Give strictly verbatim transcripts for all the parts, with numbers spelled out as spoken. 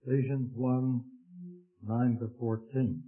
Ephesians one, nine to fourteen.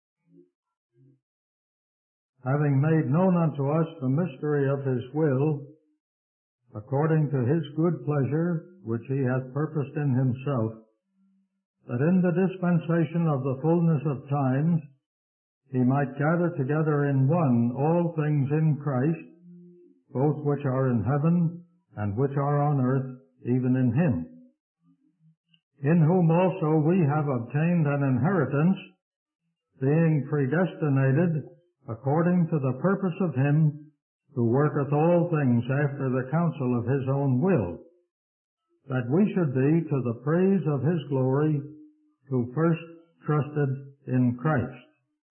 Having made known unto us the mystery of his will, according to his good pleasure, which he hath purposed in himself, that in the dispensation of the fullness of times he might gather together in one all things in Christ, both which are in heaven and which are on earth, even in him, in whom also we have obtained an inheritance, being predestinated according to the purpose of him who worketh all things after the counsel of his own will, that we should be to the praise of his glory, who first trusted in Christ,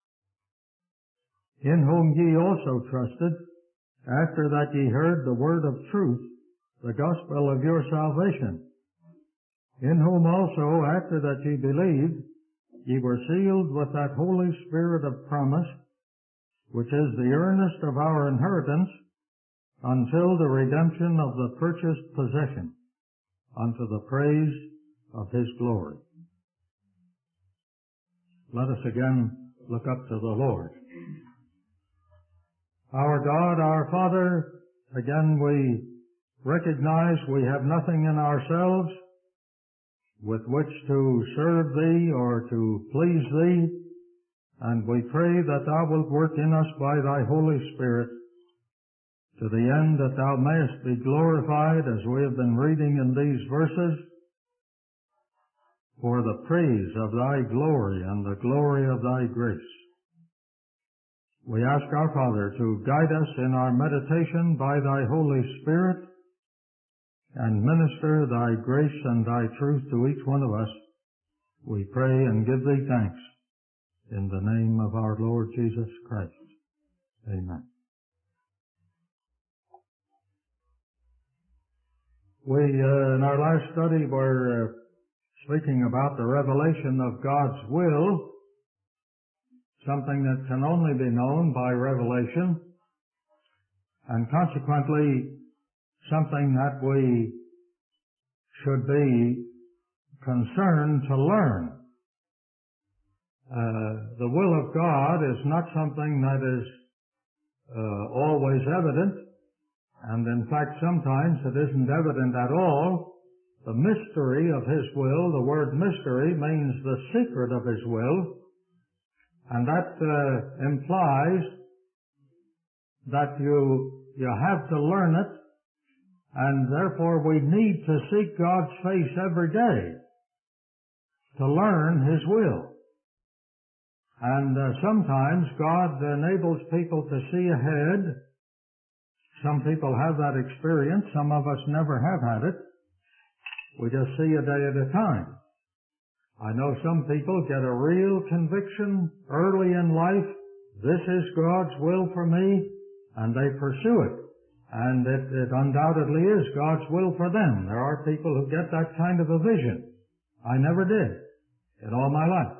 in whom ye also trusted, after that ye heard the word of truth, the gospel of your salvation, in whom also, after that ye believed, ye were sealed with that Holy Spirit of promise, which is the earnest of our inheritance, until the redemption of the purchased possession, unto the praise of his glory. Let us again look up to the Lord. Our God, our Father, again we recognize we have nothing in ourselves with which to serve thee or to please thee, and we pray that thou wilt work in us by thy Holy Spirit, to the end that thou mayest be glorified, as we have been reading in these verses, for the praise of thy glory and the glory of thy grace. We ask our Father to guide us in our meditation by thy Holy Spirit, and minister thy grace and thy truth to each one of us. We pray and give thee thanks in the name of our Lord Jesus Christ. Amen. We, uh, in our last study, were uh, speaking about the revelation of God's will, something that can only be known by revelation, and consequently something that we should be concerned to learn. Uh, the will of God is not something that is uh, always evident, and in fact sometimes it isn't evident at all. The mystery of his will, the word mystery means the secret of his will, and that uh, implies that you, you have to learn it, and therefore we need to seek God's face every day to learn his will. And uh, sometimes God enables people to see ahead. Some people have that experience. Some of us never have had it. We just see a day at a time. I know some people get a real conviction early in life, this is God's will for me, and they pursue it. And it, it undoubtedly is God's will for them. There are people who get that kind of a vision. I never did in all my life.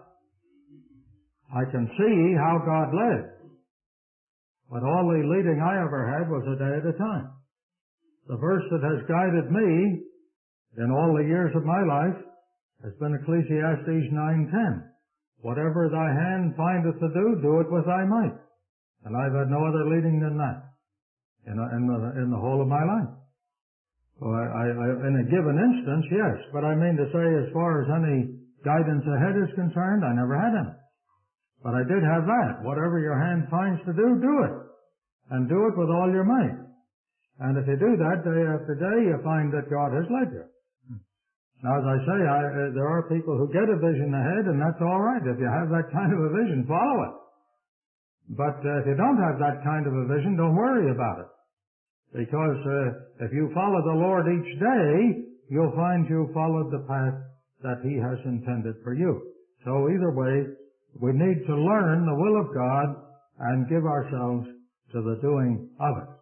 I can see how God led, but all the leading I ever had was a day at a time. The verse that has guided me in all the years of my life has been Ecclesiastes nine ten. Whatever thy hand findeth to do, do it with thy might. And I've had no other leading than that in, a, in, the, in the whole of my life. So I, I, I, in a given instance, yes. But I mean to say, as far as any guidance ahead is concerned, I never had any. But I did have that. Whatever your hand finds to do, do it. And do it with all your might. And if you do that day after day, you find that God has led you. Now, as I say, I, uh, there are people who get a vision ahead, and that's all right. If you have that kind of a vision, follow it. But uh, if you don't have that kind of a vision, don't worry about it. Because uh, if you follow the Lord each day, you'll find you followed the path that he has intended for you. So either way, we need to learn the will of God and give ourselves to the doing of it.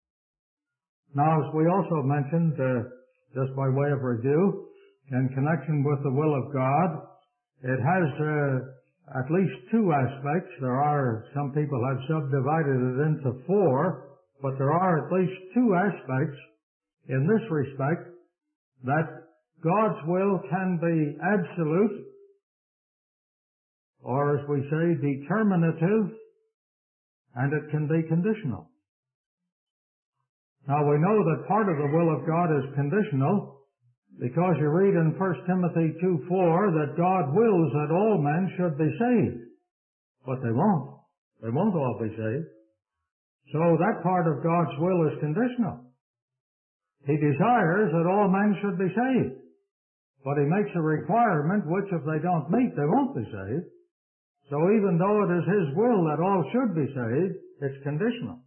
Now, as we also mentioned, uh, just by way of review, in connection with the will of God, it has uh, at least two aspects. There are, some people have subdivided it into four, but there are at least two aspects in this respect that God's will can be absolute, or as we say, determinative, and it can be conditional. Now we know that part of the will of God is conditional, because you read in First Timothy two four that God wills that all men should be saved. But they won't. They won't all be saved. So that part of God's will is conditional. He desires that all men should be saved. But He makes a requirement which if they don't meet, they won't be saved. So even though it is His will that all should be saved, it's conditional.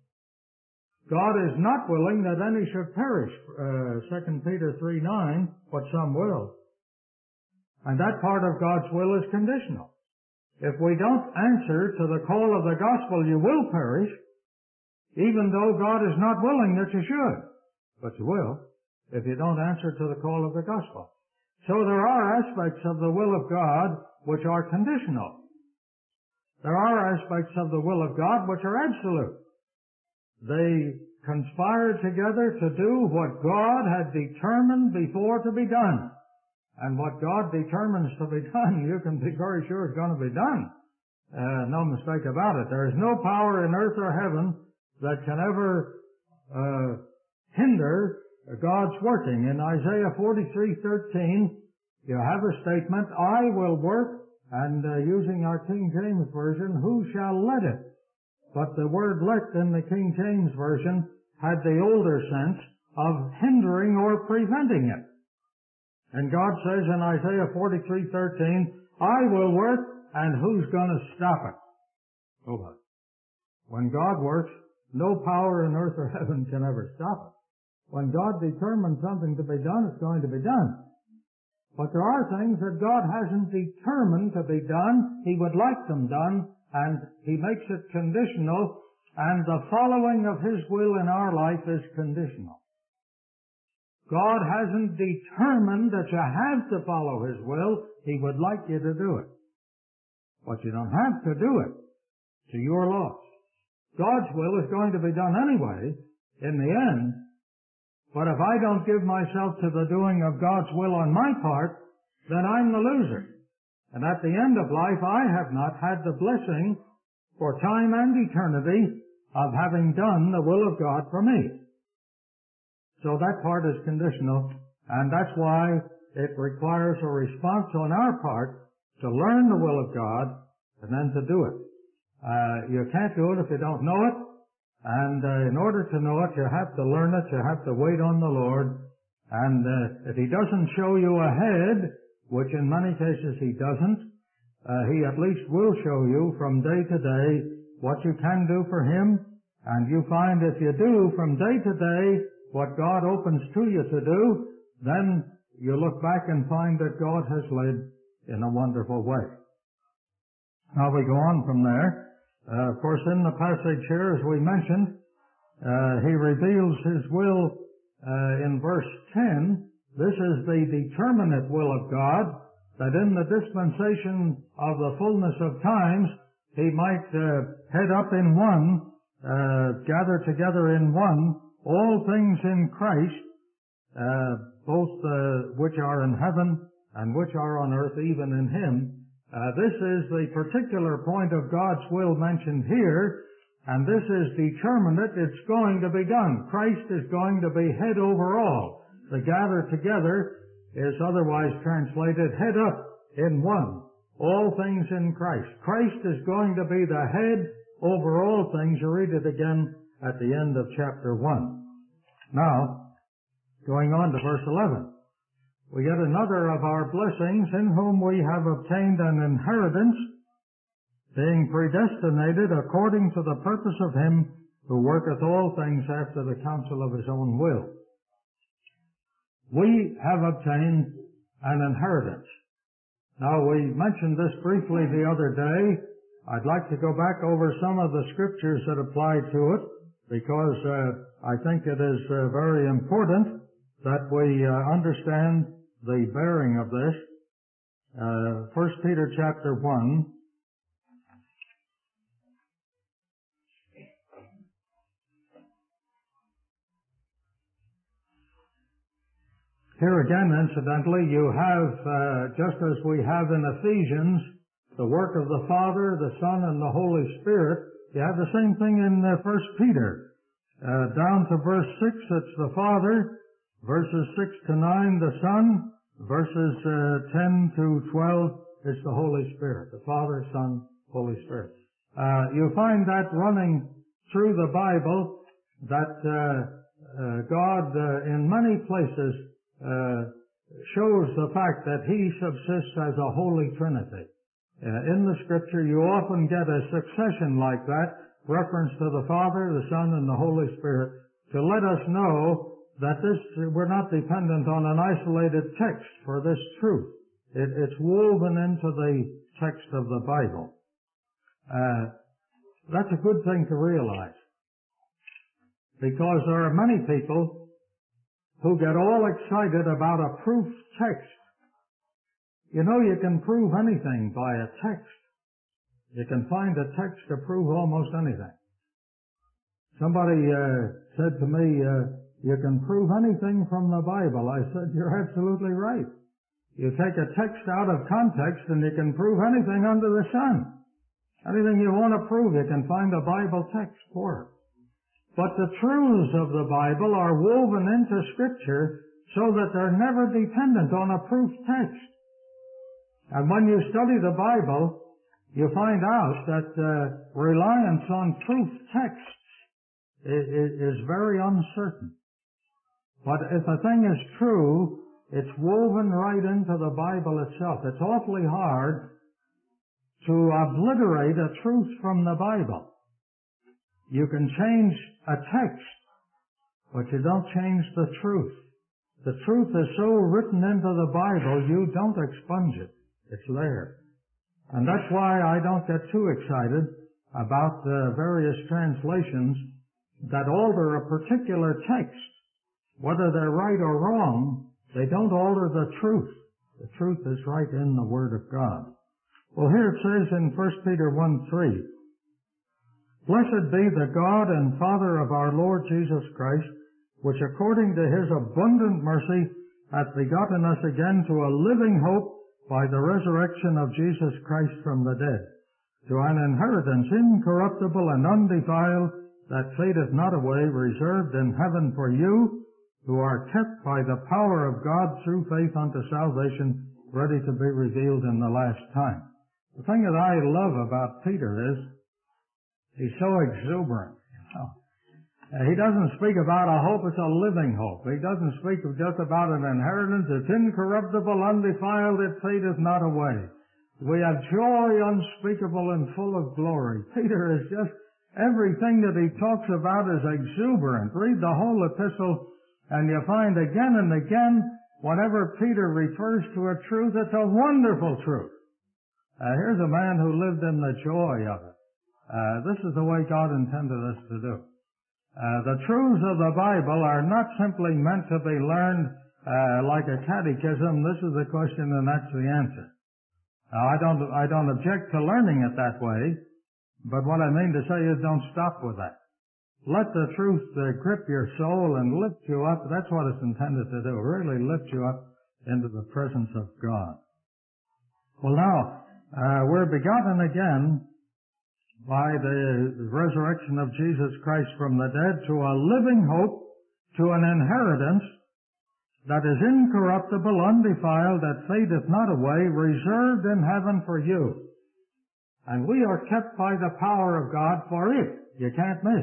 God is not willing that any should perish, uh, Second Peter three nine, but some will. And that part of God's will is conditional. If we don't answer to the call of the gospel, you will perish, even though God is not willing that you should. But you will, if you don't answer to the call of the gospel. So there are aspects of the will of God which are conditional. There are aspects of the will of God which are absolute. They conspire together to do what God had determined before to be done. And what God determines to be done, you can be very sure is going to be done. Uh, no mistake about it. There is no power in earth or heaven that can ever uh, hinder God's working. In Isaiah forty-three thirteen, you have a statement, I will work, and uh, using our King James Version, who shall let it? But the word let in the King James Version had the older sense of hindering or preventing it. And God says in Isaiah forty-three thirteen, I will work, and who's going to stop it? Nobody. When God works, no power in earth or heaven can ever stop it. When God determines something to be done, it's going to be done. But there are things that God hasn't determined to be done. He would like them done, and He makes it conditional, and the following of His will in our life is conditional. God hasn't determined that you have to follow His will. He would like you to do it. But you don't have to do it to your loss. God's will is going to be done anyway, in the end. But if I don't give myself to the doing of God's will on my part, then I'm the loser. And at the end of life, I have not had the blessing for time and eternity of having done the will of God for me. So that part is conditional, and that's why it requires a response on our part to learn the will of God and then to do it. Uh, you can't do it if you don't know it, and uh, in order to know it, you have to learn it, you have to wait on the Lord, and uh, if He doesn't show you ahead, which in many cases He doesn't, uh, He at least will show you from day to day what you can do for Him, and you find if you do from day to day what God opens to you to do, then you look back and find that God has led in a wonderful way. Now we go on from there. Uh, of course, in the passage here, as we mentioned, uh, He reveals His will uh, in verse ten. This is the determinate will of God, that in the dispensation of the fullness of times, He might uh, head up in one, uh, gather together in one, all things in Christ, uh, both uh, which are in heaven and which are on earth, even in Him. Uh, this is the particular point of God's will mentioned here, and this is determinate. It's going to be done. Christ is going to be head over all. The gather together is otherwise translated head up in one. All things in Christ. Christ is going to be the head over all things. You read it again at the end of chapter one. Now, going on to verse eleven, we get another of our blessings, in whom we have obtained an inheritance, being predestinated according to the purpose of Him who worketh all things after the counsel of His own will. We have obtained an inheritance. Now, we mentioned this briefly the other day. I'd like to go back over some of the scriptures that apply to it, because uh, I think it is uh, very important that we uh, understand the bearing of this. Uh, First Peter chapter one. Here again, incidentally, you have, uh, just as we have in Ephesians, the work of the Father, the Son, and the Holy Spirit, you have the same thing in uh, First Peter. Uh, down to verse six, it's the Father. Verses six to nine, the Son. Verses uh, ten to twelve, it's the Holy Spirit. The Father, Son, Holy Spirit. Uh, you find that running through the Bible, that uh, uh, God uh, in many places uh, shows the fact that He subsists as a Holy Trinity. Uh, in the Scripture, you often get a succession like that, reference to the Father, the Son, and the Holy Spirit, to let us know that this, we're not dependent on an isolated text for this truth. It, it's woven into the text of the Bible. Uh, that's a good thing to realize, because there are many people who get all excited about a proof text. You know, you can prove anything by a text. You can find a text to prove almost anything. Somebody uh, said to me, uh, you can prove anything from the Bible. I said, you're absolutely right. You take a text out of context and you can prove anything under the sun. Anything you want to prove, you can find a Bible text for it. But the truths of the Bible are woven into Scripture so that they're never dependent on a proof text. And when you study the Bible, you find out that uh, reliance on proof texts is, is very uncertain. But if a thing is true, it's woven right into the Bible itself. It's awfully hard to obliterate a truth from the Bible. You can change a text, but you don't change the truth. The truth is so written into the Bible, you don't expunge it. It's there. And that's why I don't get too excited about the various translations that alter a particular text. Whether they're right or wrong, they don't alter the truth. The truth is right in the Word of God. Well, here it says in First Peter one three, Blessed be the God and Father of our Lord Jesus Christ, which according to His abundant mercy hath begotten us again to a living hope by the resurrection of Jesus Christ from the dead, to an inheritance incorruptible and undefiled, that fadeth not away, reserved in heaven for you, who are kept by the power of God through faith unto salvation, ready to be revealed in the last time. The thing that I love about Peter is he's so exuberant. You know. Uh, he doesn't speak about a hope, it's a living hope. He doesn't speak of just about an inheritance. It's incorruptible, undefiled, it fadeth not away. We have joy unspeakable and full of glory. Peter is just, everything that he talks about is exuberant. Read the whole epistle, and you find again and again, whenever Peter refers to a truth, it's a wonderful truth. Uh, here's a man who lived in the joy of it. Uh, this is the way God intended us to do. Uh, the truths of the Bible are not simply meant to be learned uh, like a catechism. This is the question and that's the answer. Now, I don't, I don't object to learning it that way, but what I mean to say is don't stop with that. Let the truth uh, grip your soul and lift you up. That's what it's intended to do, really lift you up into the presence of God. Well, now, uh, we're begotten again by the resurrection of Jesus Christ from the dead to a living hope, to an inheritance that is incorruptible, undefiled, that fadeth not away, reserved in heaven for you. And we are kept by the power of God for it. You can't miss.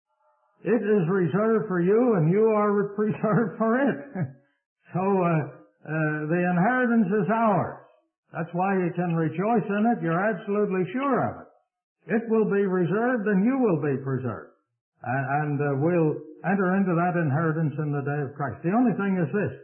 It is reserved for you, and you are preserved for it. so uh, uh, the inheritance is ours. That's why you can rejoice in it. You're absolutely sure of it. It will be reserved and you will be preserved. And, and uh, we'll enter into that inheritance in the day of Christ. The only thing is this.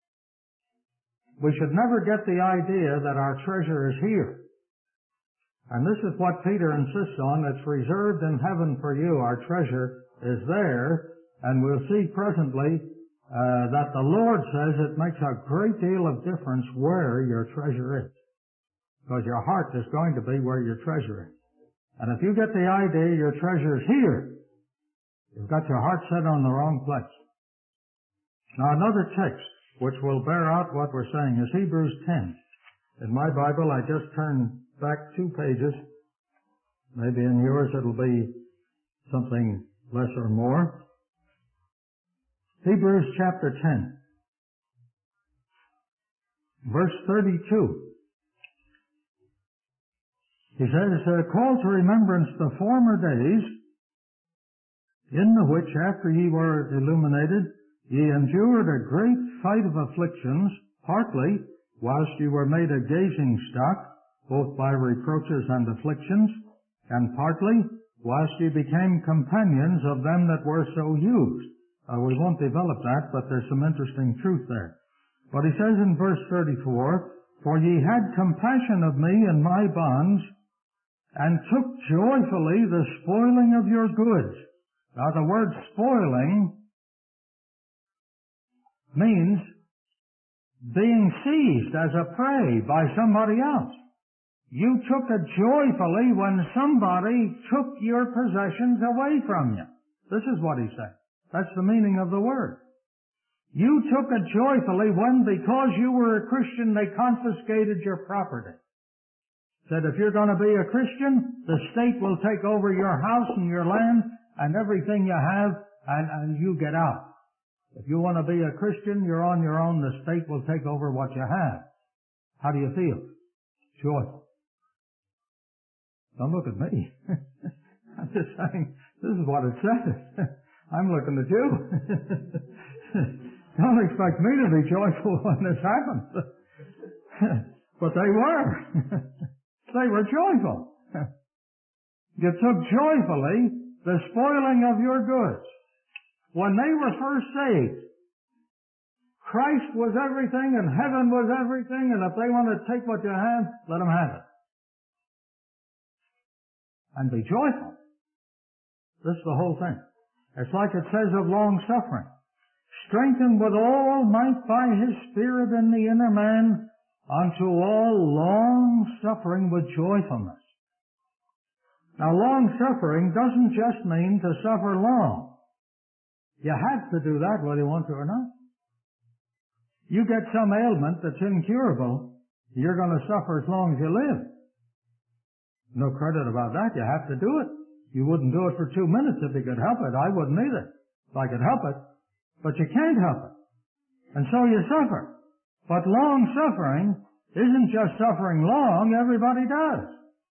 We should never get the idea that our treasure is here. And this is what Peter insists on. It's reserved in heaven for you. Our treasure is there. And we'll see presently uh, that the Lord says it makes a great deal of difference where your treasure is. Because your heart is going to be where your treasure is. And if you get the idea your treasure is here, you've got your heart set on the wrong place. Now another text, which will bear out what we're saying, is Hebrews ten. In my Bible, I just turned back two pages. Maybe in yours it'll be something less or more. Hebrews chapter ten, verse thirty-two. He says, uh, call to remembrance the former days, in the which, after ye were illuminated, ye endured a great fight of afflictions, partly whilst ye were made a gazing stock, both by reproaches and afflictions, and partly whilst ye became companions of them that were so used. Uh, we won't develop that, but there's some interesting truth there. But he says in verse thirty-four, for ye had compassion of me in my bonds, and took joyfully the spoiling of your goods. Now the word spoiling means being seized as a prey by somebody else. You took it joyfully when somebody took your possessions away from you. This is what he said. That's the meaning of the word. You took it joyfully when, because you were a Christian, they confiscated your property. Said, if you're going to be a Christian, the state will take over your house and your land and everything you have, and, and you get out. If you want to be a Christian, you're on your own. The state will take over what you have. How do you feel? Joyful. Don't look at me. I'm just saying, this is what it says. I'm looking at you. Don't expect me to be joyful when this happens. But they were. They were joyful. You took joyfully the spoiling of your goods. When they were first saved, Christ was everything and heaven was everything, and if they want to take what you have, let them have it. And be joyful. This is the whole thing. It's like it says of long suffering. Strengthened with all might by his Spirit in the inner man, unto all long suffering with joyfulness. Now, long suffering doesn't just mean to suffer long. You have to do that whether you want to or not. You get some ailment that's incurable, you're going to suffer as long as you live. No credit about that. You have to do it. You wouldn't do it for two minutes if you could help it. I wouldn't either, if I could help it. But you can't help it. And so you suffer. But long suffering isn't just suffering long, everybody does.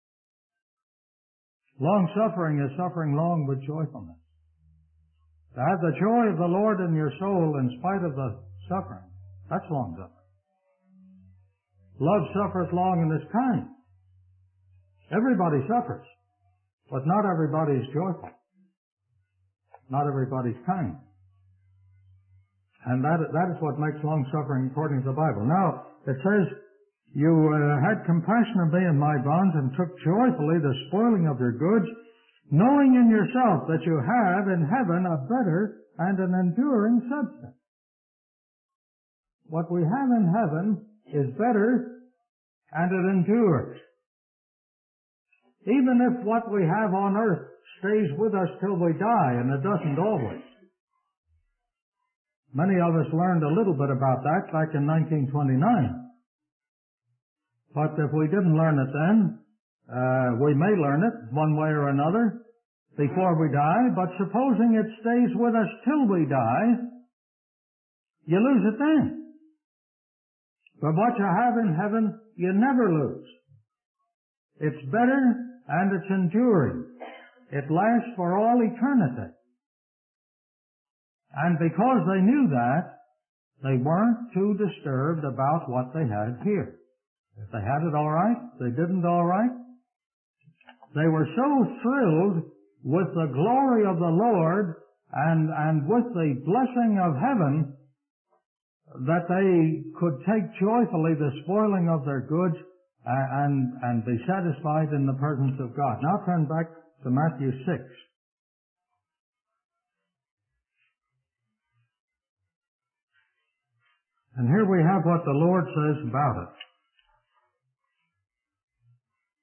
Long suffering is suffering long with joyfulness. To have the joy of the Lord in your soul in spite of the suffering, that's long suffering. Love suffereth long and is kind. Everybody suffers, but not everybody is joyful. Not everybody's kind. And that, that is what makes long-suffering according to the Bible. Now, it says, you uh, had compassion of me in my bonds and took joyfully the spoiling of your goods, knowing in yourself that you have in heaven a better and an enduring substance. What we have in heaven is better and it endures. Even if what we have on earth stays with us till we die, and it doesn't always. Many of us learned a little bit about that back in nineteen twenty-nine. But if we didn't learn it then, uh, we may learn it one way or another before we die, but supposing it stays with us till we die, you lose it then. But what you have in heaven, you never lose. It's better and it's enduring. It lasts for all eternity. And because they knew that, they weren't too disturbed about what they had here. If they had it all right, they didn't all right. They were so thrilled with the glory of the Lord and, and with the blessing of heaven that they could take joyfully the spoiling of their goods and, and be satisfied in the presence of God. Now turn back to Matthew six. And here we have what the Lord says about it.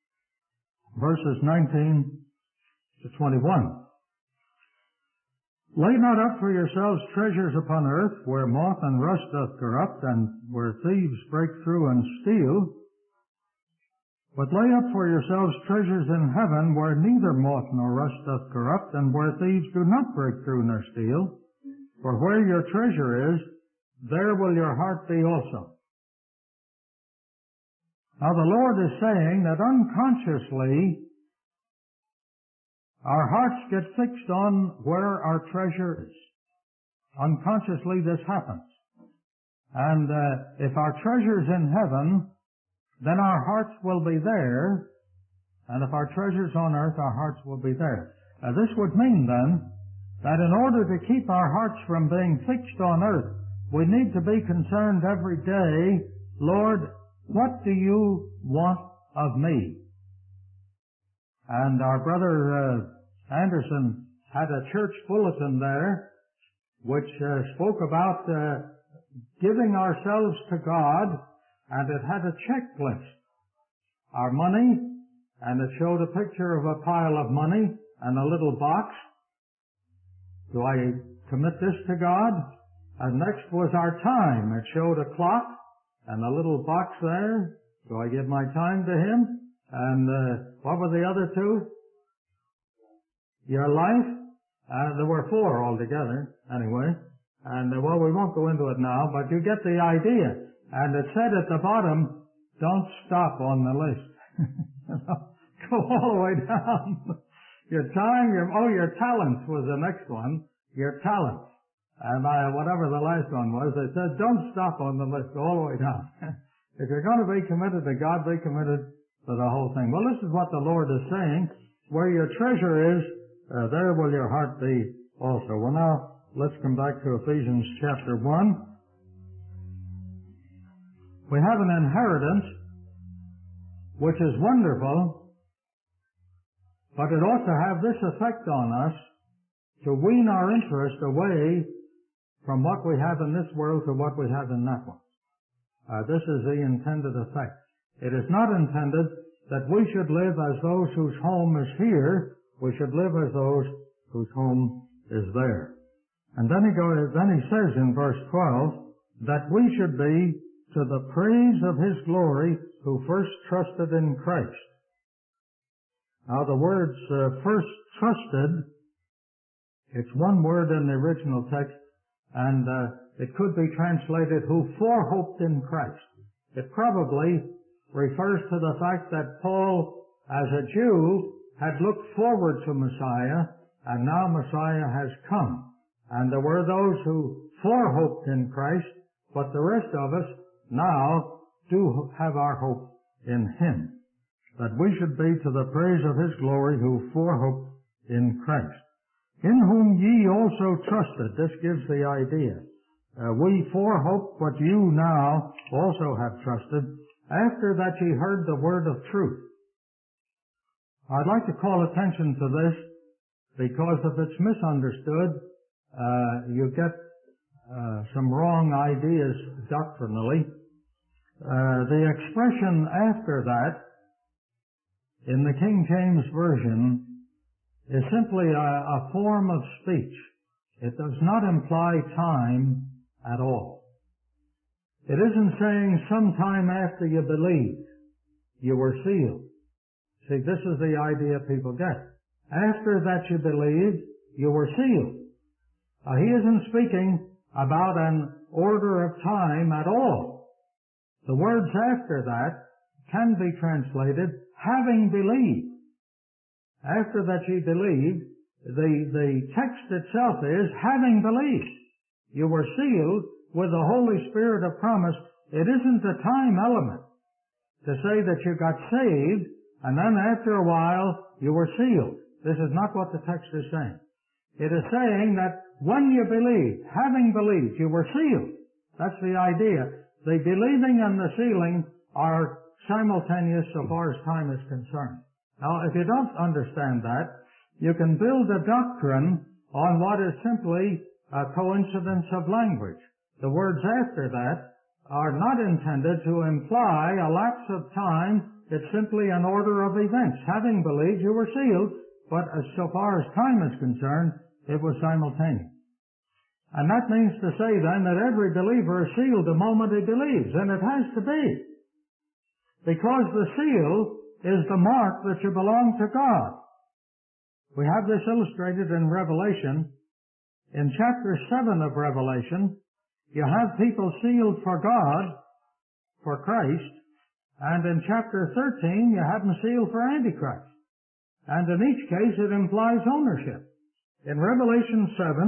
Verses nineteen to twenty-one. Lay not up for yourselves treasures upon earth, where moth and rust doth corrupt, and where thieves break through and steal. But lay up for yourselves treasures in heaven, where neither moth nor rust doth corrupt, and where thieves do not break through nor steal. For where your treasure is, there will your heart be also. Now the Lord is saying that unconsciously our hearts get fixed on where our treasure is. Unconsciously this happens. And uh, if our treasure is in heaven, then our hearts will be there. And if our treasure's on earth, our hearts will be there. Uh, this would mean then that in order to keep our hearts from being fixed on earth, we need to be concerned every day, Lord, what do you want of me? And our brother uh, Anderson had a church bulletin there which uh, spoke about uh, giving ourselves to God, and it had a checklist. Our money, and it showed a picture of a pile of money and a little box. Do I commit this to God? And next was our time. It showed a clock and a little box there. Do I give my time to Him? And uh, what were the other two? Your life. Uh, there were four altogether, anyway. And, uh, well, we won't go into it now, but you get the idea. And it said at the bottom, don't stop on the list. Go all the way down. Your time, your, oh, your talents was the next one. Your talents. And uh, whatever the last one was, they said, don't stop on the list, go all the way down. If you're going to be committed to God, be committed to the whole thing. Well, this is what the Lord is saying. Where your treasure is, uh, there will your heart be also. Well, now, let's come back to Ephesians chapter one. We have an inheritance which is wonderful, but it ought to have this effect on us, to wean our interest away from what we have in this world to what we have in that one. Uh, this is the intended effect. It is not intended that we should live as those whose home is here. We should live as those whose home is there. And then he goes, then he says in verse twelve that we should be to the praise of His glory who first trusted in Christ. Now the words uh, first trusted, it's one word in the original text, and uh, it could be translated who forehoped in Christ. It probably refers to the fact that Paul, as a Jew, had looked forward to Messiah, and now Messiah has come. And there were those who forehoped in Christ, but the rest of us now do have our hope in Him, that we should be to the praise of His glory who forehoped in Christ, in whom ye also trusted. This gives the idea. Uh, we forehope what you now also have trusted, after that ye heard the word of truth. I'd like to call attention to this, because if it's misunderstood, uh, you get uh, some wrong ideas doctrinally. Uh, the expression after that, in the King James Version, is simply a, a form of speech. It does not imply time at all. It isn't saying sometime after you believed, you were sealed. See, this is the idea people get. After that you believed, you were sealed. Uh, he isn't speaking about an order of time at all. The words after that can be translated, having believed. After that ye believed, the, the text itself is, having believed. You were sealed with the Holy Spirit of promise. It isn't a time element to say that you got saved and then after a while you were sealed. This is not what the text is saying. It is saying that when you believed, having believed, you were sealed. That's the idea. The believing and the sealing are simultaneous so far as time is concerned. Now, if you don't understand that, you can build a doctrine on what is simply a coincidence of language. The words after that are not intended to imply a lapse of time. It's simply an order of events. Having believed, you were sealed, but as so far as time is concerned, It was simultaneous. And that means to say then that every believer is sealed the moment he believes, and it has to be. Because the seal is the mark that you belong to God. We have this illustrated in Revelation. In chapter seven of Revelation, you have people sealed for God, for Christ, and in chapter thirteen, you have them sealed for Antichrist. And in each case, it implies ownership. In Revelation seven,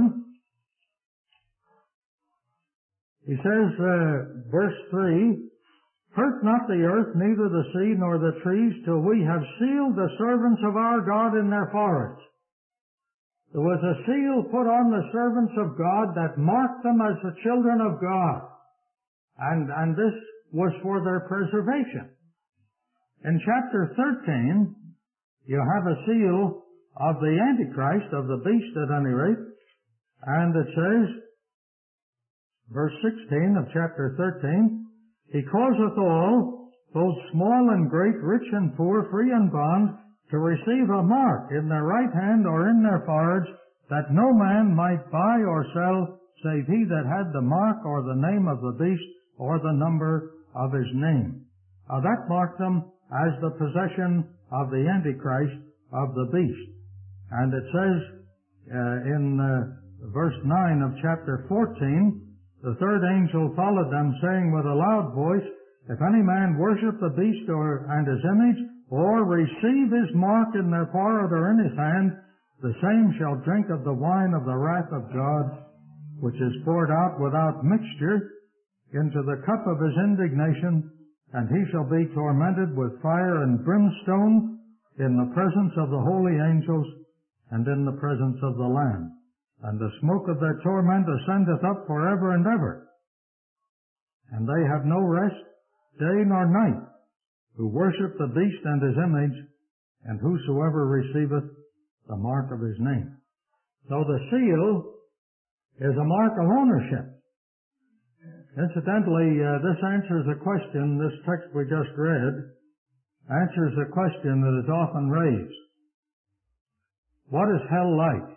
he says, uh, verse three, "Hurt not the earth, neither the sea, nor the trees, till we have sealed the servants of our God in their foreheads." There was a seal put on the servants of God that marked them as the children of God. And, and this was for their preservation. In chapter thirteen, you have a seal of the Antichrist, of the beast at any rate, and it says, verse sixteen of chapter thirteen, "He causeth all, both small and great, rich and poor, free and bond, to receive a mark in their right hand or in their foreheads, that no man might buy or sell, save he that had the mark or the name of the beast or the number of his name." Now that marked them as the possession of the Antichrist, of the beast. And it says uh, in uh, verse nine of chapter fourteen, "The third angel followed them, saying with a loud voice, If any man worship the beast or and his image, or receive his mark in their forehead or in his hand, the same shall drink of the wine of the wrath of God, which is poured out without mixture into the cup of his indignation, and he shall be tormented with fire and brimstone in the presence of the holy angels and in the presence of the Lamb. And the smoke of their torment ascendeth up forever and ever. And they have no rest, day nor night, who worship the beast and his image, and whosoever receiveth the mark of his name." So the seal is a mark of ownership. Incidentally, uh, this answers a question, this text we just read, answers a question that is often raised. What is hell like?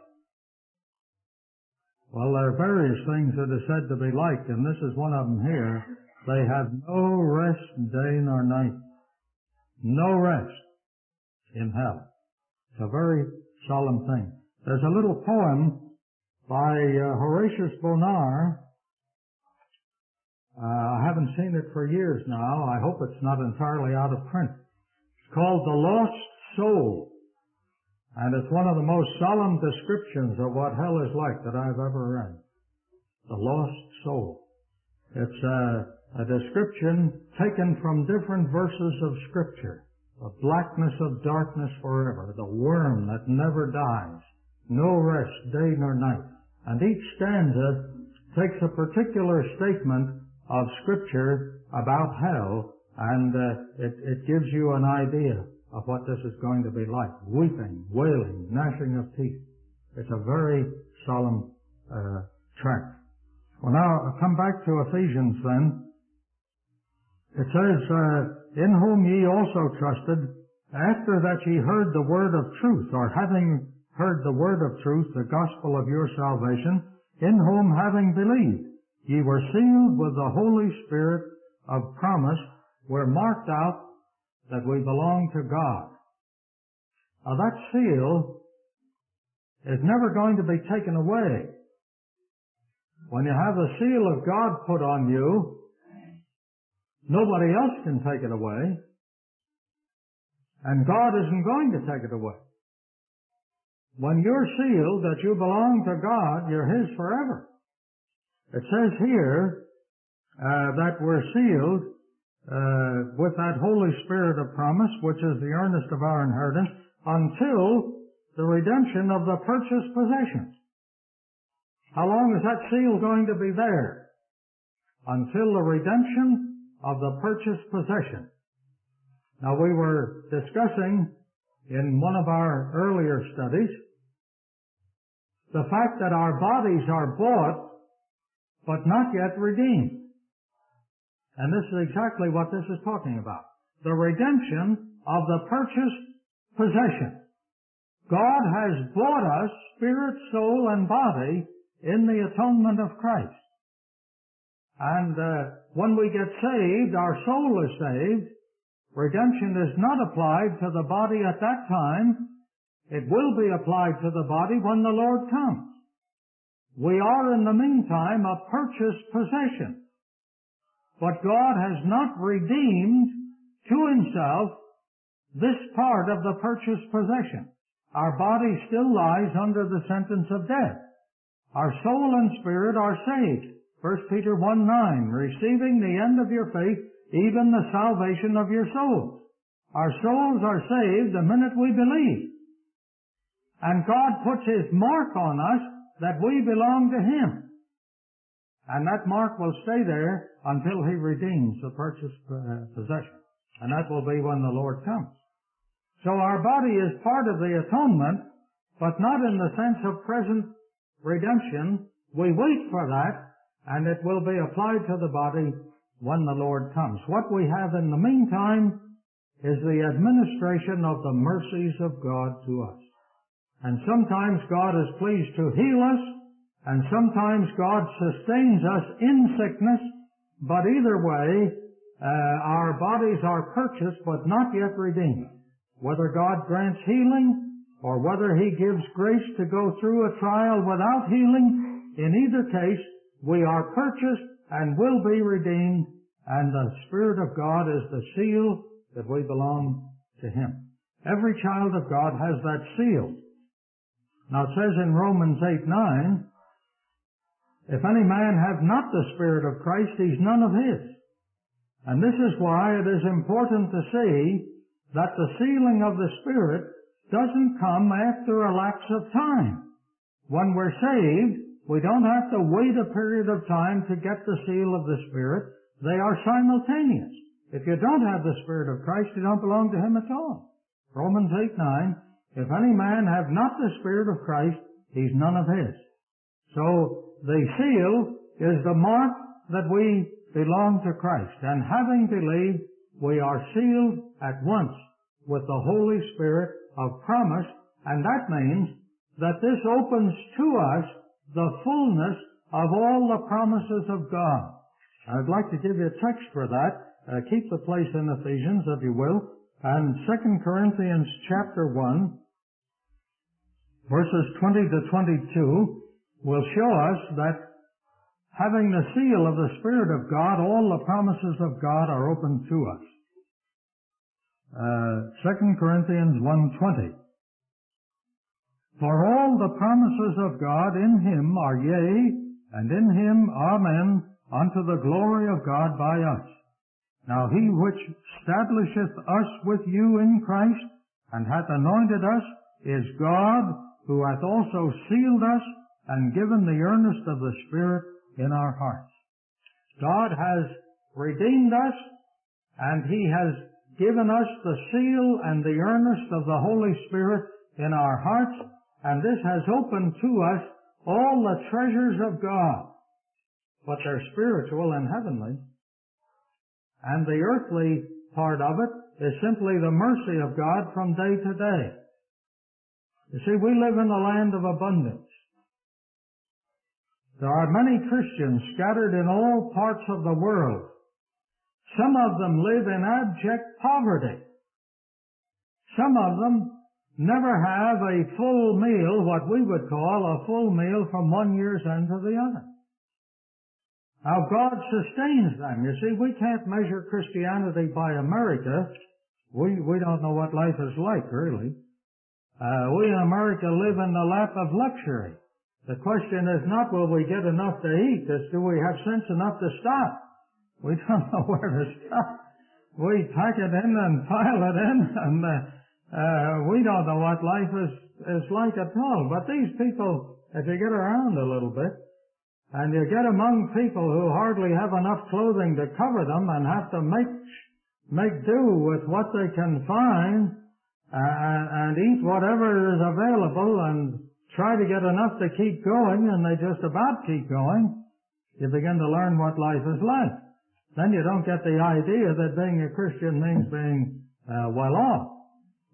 Well, there are various things that are said to be like, and this is one of them here. They have no rest day nor night. No rest in hell. It's a very solemn thing. There's a little poem by uh, Horatius Bonar. Uh, I haven't seen it for years now. I hope it's not entirely out of print. It's called The Lost Soul. And it's one of the most solemn descriptions of what hell is like that I've ever read. The Lost Soul. It's a, a description taken from different verses of Scripture. The blackness of darkness forever. The worm that never dies. No rest day nor night. And each stanza takes a particular statement of Scripture about hell, and uh, it, it gives you an idea of what this is going to be like. Weeping, wailing, gnashing of teeth. It's a very solemn uh, tract. Well, now, I'll come back to Ephesians then. It says, uh, "In whom ye also trusted, after that ye heard the word of truth," or having heard the word of truth, the gospel of your salvation, "in whom having believed, ye were sealed with the Holy Spirit of promise," we're marked out that we belong to God. Now that seal is never going to be taken away. When you have the seal of God put on you, nobody else can take it away, and God isn't going to take it away. When you're sealed that you belong to God, you're His forever. It says here uh, that we're sealed uh, with that Holy Spirit of promise, which is the earnest of our inheritance, until the redemption of the purchased possessions. How long is that seal going to be there? Until the redemption of the purchased possession. Now, we were discussing in one of our earlier studies the fact that our bodies are bought but not yet redeemed. And this is exactly what this is talking about. The redemption of the purchased possession. God has bought us, spirit, soul, and body, in the atonement of Christ. And uh, when we get saved, our soul is saved. Redemption is not applied to the body at that time. It will be applied to the body when the Lord comes. We are, in the meantime, a purchased possession. But God has not redeemed to Himself this part of the purchased possession. Our body still lies under the sentence of death. Our soul and spirit are saved. First Peter one nine, receiving the end of your faith, even the salvation of your souls. Our souls are saved the minute we believe. And God puts His mark on us that we belong to Him. And that mark will stay there until He redeems the purchased uh, possession. And that will be when the Lord comes. So our body is part of the atonement, but not in the sense of present redemption. We wait for that, and it will be applied to the body when the Lord comes. What we have in the meantime is the administration of the mercies of God to us. And sometimes God is pleased to heal us, and sometimes God sustains us in sickness, but either way, uh, our bodies are purchased but not yet redeemed. Whether God grants healing, or whether He gives grace to go through a trial without healing, in either case, we are purchased and will be redeemed, and the Spirit of God is the seal that we belong to Him. Every child of God has that seal. Now it says in Romans eight nine, if any man have not the Spirit of Christ, he's none of His. And this is why it is important to see that the sealing of the Spirit doesn't come after a lapse of time. When we're saved, we don't have to wait a period of time to get the seal of the Spirit. They are simultaneous. If you don't have the Spirit of Christ, you don't belong to Him at all. Romans eight nine, if any man have not the Spirit of Christ, he's none of His. So the seal is the mark that we belong to Christ. And having believed, we are sealed at once with the Holy Spirit of promise, and that means that this opens to us the fullness of all the promises of God. I'd like to give you a text for that. Uh, keep the place in Ephesians, if you will. And Second Corinthians chapter one, verses twenty to twenty-two, will show us that having the seal of the Spirit of God, all the promises of God are open to us. Uh, Second Corinthians one twenty. For all the promises of God in Him are yea, and in Him amen, unto the glory of God by us. Now He which establisheth us with you in Christ, and hath anointed us, is God, who hath also sealed us, and given the earnest of the Spirit in our hearts. God has redeemed us, and He has given us the seal and the earnest of the Holy Spirit in our hearts, and this has opened to us all the treasures of God. But they're spiritual and heavenly. And the earthly part of it is simply the mercy of God from day to day. You see, we live in the land of abundance. There are many Christians scattered in all parts of the world. Some of them live in abject poverty. Some of them never have a full meal, what we would call a full meal from one year's end to the other. Now God sustains them. You see, we can't measure Christianity by America. We, we don't know what life is like, really. Uh, we in America live in the lap of luxury. The question is not will we get enough to eat, it's do we have sense enough to stop. We don't know where to stop. We pack it in and pile it in, and uh, uh, we don't know what life is, is like at all. But these people, if you get around a little bit, and you get among people who hardly have enough clothing to cover them and have to make make do with what they can find uh, and eat whatever is available and try to get enough to keep going, and they just about keep going, you begin to learn what life is like. Then you don't get the idea that being a Christian means being uh, well off.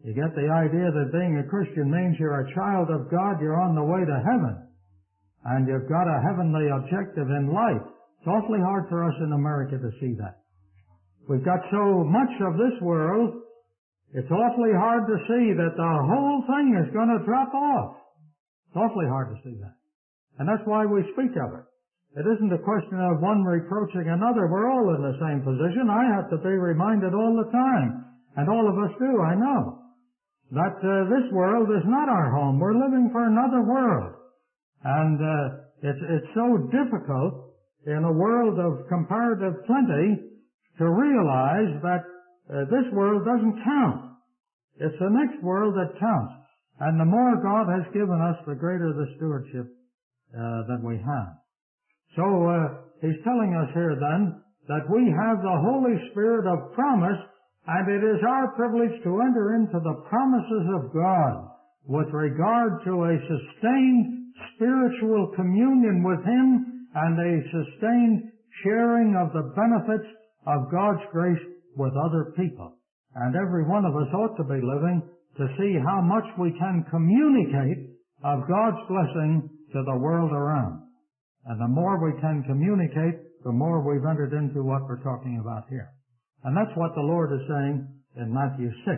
You get the idea that being a Christian means you're a child of God, you're on the way to heaven, and you've got a heavenly objective in life. It's awfully hard for us in America to see that. We've got so much of this world, it's awfully hard to see that the whole thing is going to drop off. It's awfully hard to see that. And that's why we speak of it. It isn't a question of one reproaching another. We're all in the same position. I have to be reminded all the time, and all of us do, I know, that uh, this world is not our home. We're living for another world. And uh, it's, it's so difficult in a world of comparative plenty to realize that uh, this world doesn't count. It's the next world that counts. And the more God has given us, the greater the stewardship uh, that we have. So uh, he's telling us here then that we have the Holy Spirit of promise, and it is our privilege to enter into the promises of God with regard to a sustained spiritual communion with Him and a sustained sharing of the benefits of God's grace with other people. And every one of us ought to be living to see how much we can communicate of God's blessing to the world around. And the more we can communicate, the more we've entered into what we're talking about here. And that's what the Lord is saying in Matthew six.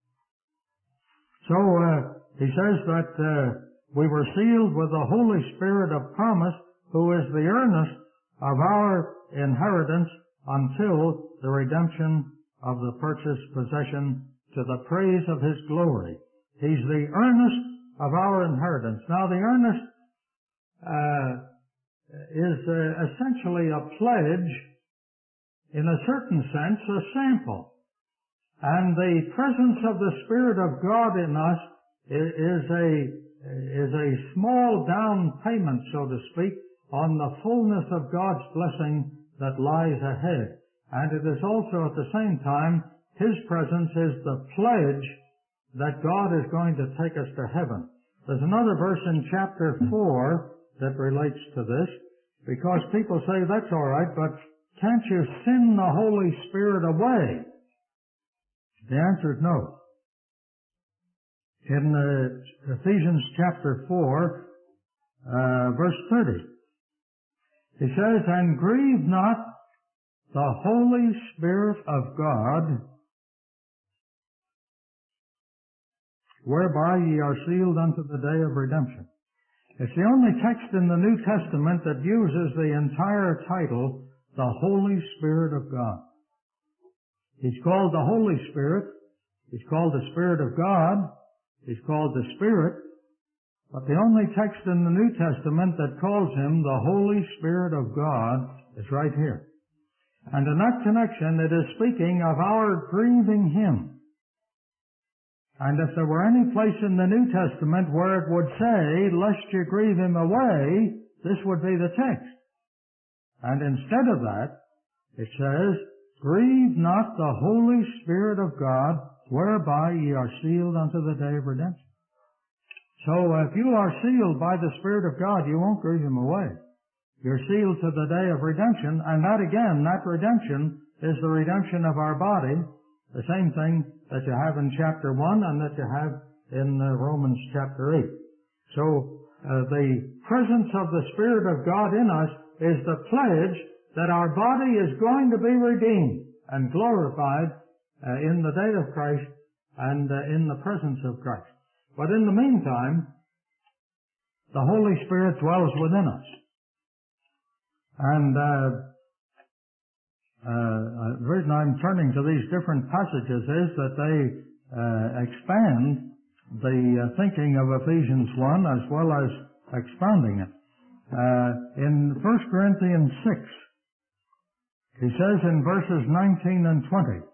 So uh, he says that uh, we were sealed with the Holy Spirit of promise, who is the earnest of our inheritance until the redemption of the purchased possession to the praise of His glory. He's the earnest of our inheritance. Now the earnest uh, is uh, essentially a pledge, in a certain sense, a sample. And the presence of the Spirit of God in us is a, is a small down payment, so to speak, on the fullness of God's blessing that lies ahead. And it is also at the same time, His presence is the pledge that God is going to take us to heaven. There's another verse in chapter four that relates to this, because people say, that's all right, but can't you send the Holy Spirit away? The answer is no. In uh, Ephesians chapter four, uh, verse thirty, he says, and grieve not the Holy Spirit of God, whereby ye are sealed unto the day of redemption. It's the only text in the New Testament that uses the entire title, the Holy Spirit of God. He's called the Holy Spirit. He's called the Spirit of God. He's called the Spirit. But the only text in the New Testament that calls Him the Holy Spirit of God is right here. And in that connection, it is speaking of our grieving Him. And if there were any place in the New Testament where it would say, lest you grieve Him away, this would be the text. And instead of that, it says, grieve not the Holy Spirit of God, whereby ye are sealed unto the day of redemption. So if you are sealed by the Spirit of God, you won't grieve Him away. You're sealed to the day of redemption, and that again, that redemption is the redemption of our body, the same thing that you have in chapter one and that you have in uh, Romans chapter eight. So uh, the presence of the Spirit of God in us is the pledge that our body is going to be redeemed and glorified uh, in the day of Christ and uh, in the presence of Christ. But in the meantime, the Holy Spirit dwells within us. And uh, Uh, the reason I'm turning to these different passages is that they uh, expand the uh, thinking of Ephesians one as well as expounding it. Uh, in First Corinthians six, he says in verses nineteen and twenty,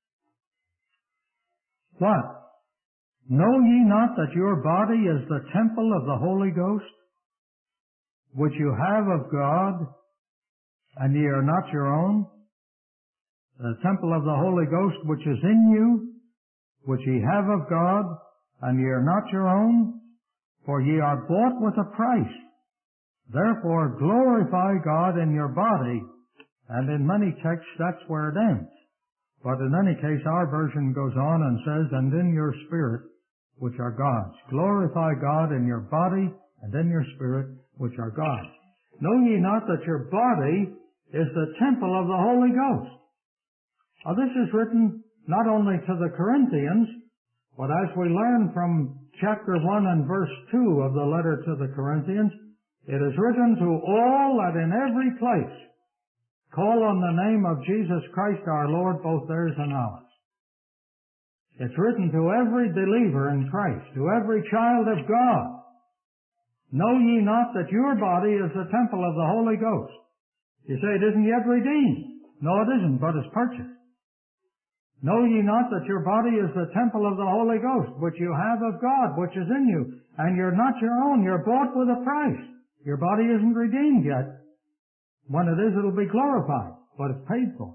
what? Know ye not that your body is the temple of the Holy Ghost, which you have of God, and ye are not your own? The temple of the Holy Ghost which is in you, which ye have of God, and ye are not your own, for ye are bought with a price. Therefore glorify God in your body, and in many texts that's where it ends. But in any case, our version goes on and says, and in your spirit, which are God's. Glorify God in your body and in your spirit, which are God's. Know ye not that your body is the temple of the Holy Ghost? Now this is written not only to the Corinthians, but as we learn from chapter one and verse two of the letter to the Corinthians, it is written to all that in every place call on the name of Jesus Christ our Lord, both theirs and ours. It's written to every believer in Christ, to every child of God. Know ye not that your body is the temple of the Holy Ghost? You say it isn't yet redeemed. No, it isn't, but it's purchased. Know ye not that your body is the temple of the Holy Ghost, which you have of God, which is in you, and you're not your own, you're bought with a price. Your body isn't redeemed yet. When it is, it'll be glorified, but it's paid for.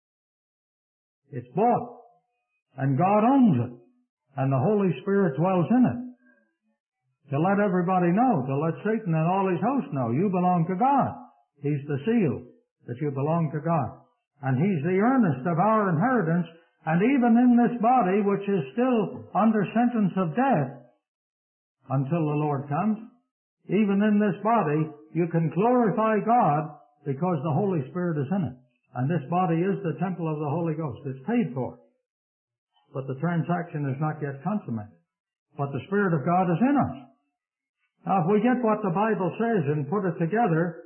It's bought, and God owns it, and the Holy Spirit dwells in it. To let everybody know, to let Satan and all his hosts know, you belong to God. He's the seal that you belong to God. And He's the earnest of our inheritance, and even in this body, which is still under sentence of death until the Lord comes, even in this body, you can glorify God because the Holy Spirit is in it. And this body is the temple of the Holy Ghost. It's paid for. But the transaction is not yet consummated. But the Spirit of God is in us. Now, if we get what the Bible says and put it together,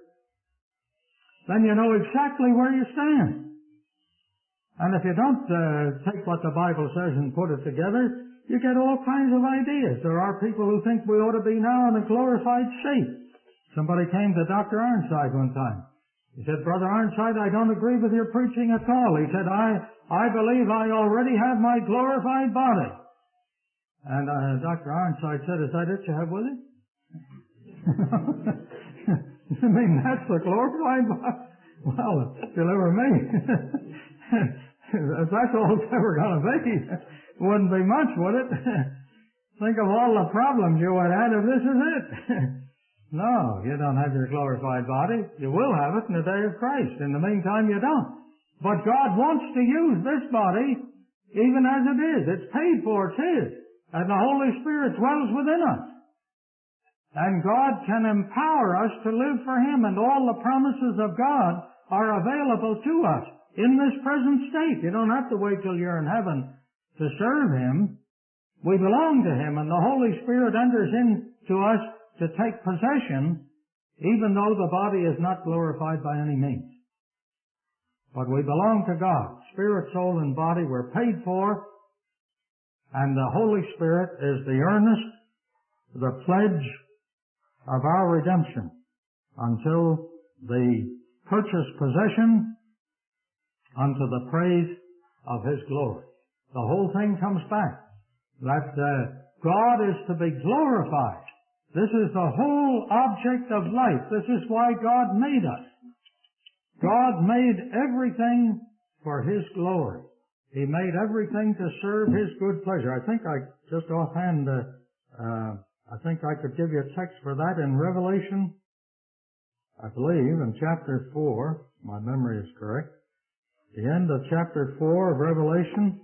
then you know exactly where you stand. And if you don't uh, take what the Bible says and put it together, you get all kinds of ideas. There are people who think we ought to be now in a glorified state. Somebody came to Doctor Ironside one time. He said, Brother Ironside, I don't agree with your preaching at all. He said, I, I believe I already have my glorified body. And uh, Doctor Ironside said, is that it you have with it? You mean that's the glorified body? Well, deliver me. If that's all it's ever going to be, it wouldn't be much, would it? Think of all the problems you would have if this is it. No, you don't have your glorified body. You will have it in the day of Christ. In the meantime, you don't. But God wants to use this body even as it is. It's paid for, it's His. And the Holy Spirit dwells within us. And God can empower us to live for Him, and all the promises of God are available to us in this present state. You don't have to wait till you're in heaven to serve Him. We belong to Him, and the Holy Spirit enters into us to take possession, even though the body is not glorified by any means. But we belong to God. Spirit, soul, and body were paid for, and the Holy Spirit is the earnest, the pledge of our redemption until the purchased possession unto the praise of His glory. The whole thing comes back. That uh, God is to be glorified. This is the whole object of life. This is why God made us. God made everything for His glory. He made everything to serve His good pleasure. I think I, just offhand, uh, uh, I think I could give you a text for that in Revelation, I believe, in chapter four. My memory is correct. The end of chapter four of Revelation.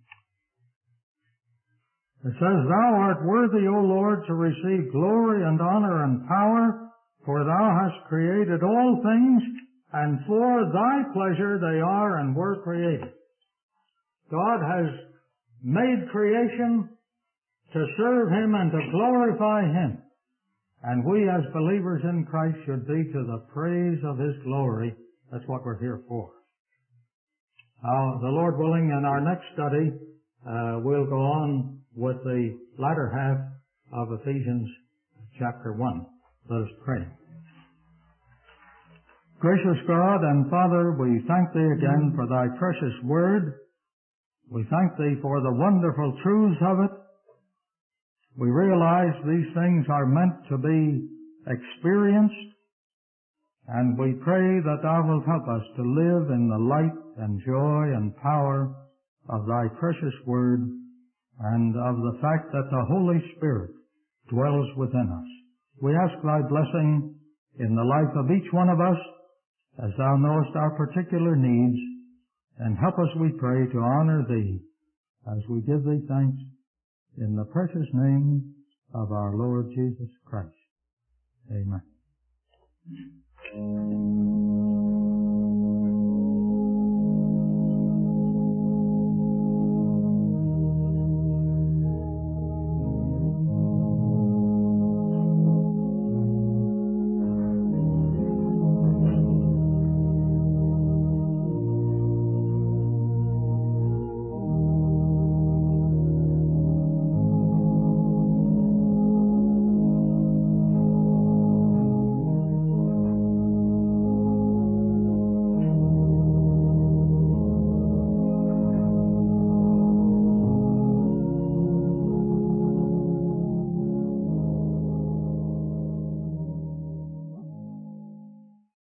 It says, Thou art worthy, O Lord, to receive glory and honor and power, for Thou hast created all things, and for Thy pleasure they are and were created. God has made creation to serve Him and to glorify Him. And we as believers in Christ should be to the praise of His glory. That's what we're here for. Now, the Lord willing, in our next study, uh, we'll go on with the latter half of Ephesians chapter one. Let us pray. Gracious God and Father, we thank Thee again for Thy precious Word. We thank Thee for the wonderful truths of it. We realize these things are meant to be experienced, and we pray that Thou wilt help us to live in the light and joy and power of Thy precious Word, and of the fact that the Holy Spirit dwells within us. We ask Thy blessing in the life of each one of us, as Thou knowest our particular needs, And help us, we pray, to honor Thee as we give Thee thanks in the precious name of our Lord Jesus Christ. Amen.